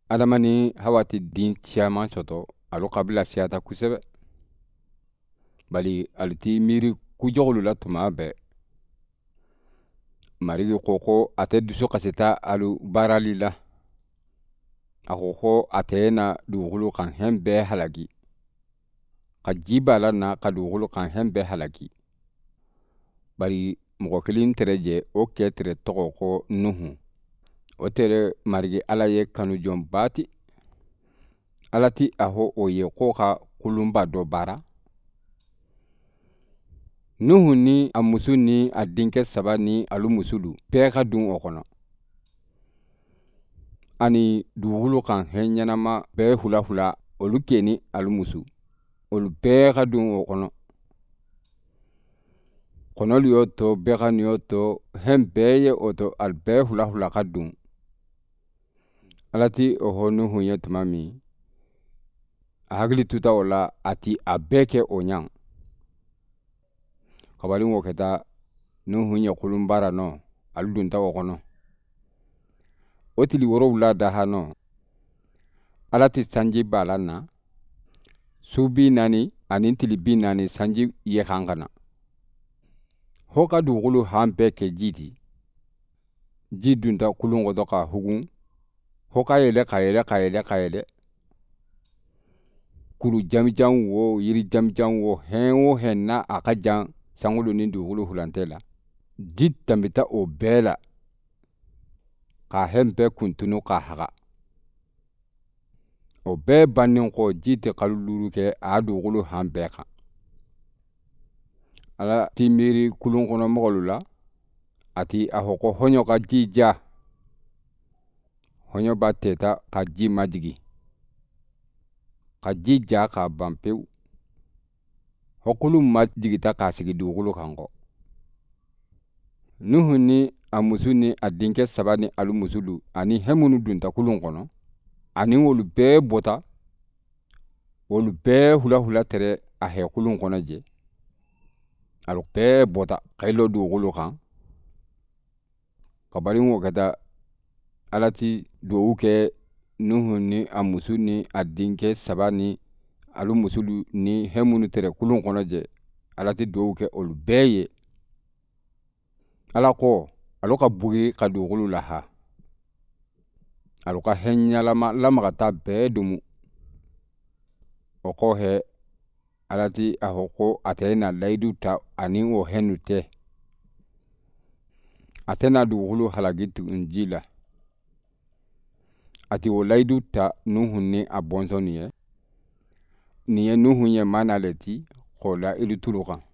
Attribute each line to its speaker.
Speaker 1: adama ni Hawa ti din caman sɔtɔ alu kabila siyata kosɛbɛ bali alu ti miiri kujɔgulu la tuma bɛɛ marigi ko a tɛ dusu kasita alu baarali la a ko a tɛ na dugukolo kan hɛn bɛɛ halaki ka ji b'a la na ka dugukolo kan hɛn bɛɛ halaki bari mɔgɔ kelen tɛrɛ jɛ o kɛ tɛrɛ tɔgɔ ko Nuhu o tɛrɛ marigi Ala ye kanu jɔn baati Ala ti a ho o ye ko ka kulunba dɔ baara Nuhu ni a muso ni a denkɛ 3 ni alu musulu bɛɛ ka dun o kɔnɔ ani dugukolo kan hɛn ɲɛnama bɛɛ hulahula olu keni alu musu olu bɛɛ ka dun o kɔnɔ kɔnɔlu y'o to bɛɛ ka y'o to hɛn bɛɛ ye o to alu bɛɛ hulahula ka dun Ala ti o ho Nuhu ye tuma min a hakili tuta o la a ti a bɛɛ kɛ o ɲan kabali wo kɛta Nuhu ye kulun baara nɔ alu dunta o kɔnɔ o tili 7 daha nɔ Ala ti sanji b'a la na su 40 ani tili 40 sanji ye kan kana ho ka dugukolo han bɛɛ kɛ ji di ji dunta kulun kɔtɔ ka hugun ho ka yɛlɛ kuru jamijan wo yiri jamijan wo hɛn na a ka jan sangolo ni dugukolo hulantɛ la ji tambita o bɛɛ la ka hɛn bɛɛ kuntunu ka haga o bɛɛ bannen kɔ ji tɛ kalo 5 kɛ a dugukolo han bɛɛ kan Ala ti miiri kulun kɔnɔ mɔgɔlu la a ti a hɔ ko hɔɲɔ ka ji ja hɔɲɔ ba tɛta ka ji majigi ka ji ja ka ban pewu hɔkulu ma jigita k'a sigi dugukolo kan kɔ Nuhu ni a musu ni a denkɛ 3 ni alu musulu ani hɛn minnu dunta kulun kɔnɔ ani olu bɛɛ bɔta olu bɛɛ hulahula tɛrɛ a hɛ kulun kɔnɔ jɛ alu bɛɛ bɔta ka ilo dugukolo kan kabali wo kɛta Ala ti duwawu kɛ Nuhu ni a musu ni a denkɛ 3 ni alu musulu ni hɛn minnu tɛrɛ kulun kɔnɔ jɛ Ala ti duwawu kɛ olu bɛɛ ye Ala ko alu ka bugi ka dugukolo laha alu ka hɛn ɲalama lamagata bɛɛ dumu o kɔ hɛ Ala ti a hɔ ko a tɛ na layidu ta ani o hɛnnu tɛ a tɛ na dugukolo halaki tugun ji la a ti o layidu ta Nuhu ni a bɔnsɔn nin ye Nuhu ye maana le ti k'o la iri turu kan